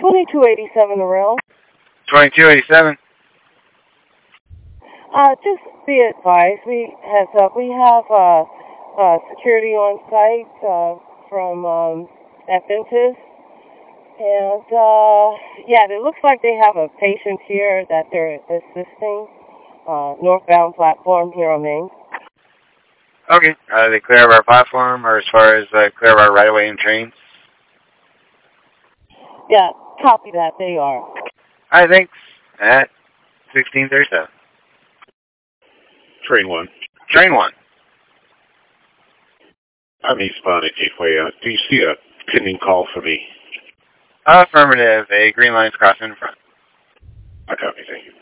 2287 around. 2287. Just be advised, we have security on site from Adventist, and yeah, it looks like they have a patient here that they're assisting. Northbound platform here on Main. Okay. Are they clear of our platform, or as far as clear of our right-of-way and trains? Yeah, copy that. They are. All right, thanks. At 1637. Train 1. Train 1. I'm eastbound at Gateway. Do you see a pending call for me? Affirmative. A green line's crossing in front. I copy, thank you.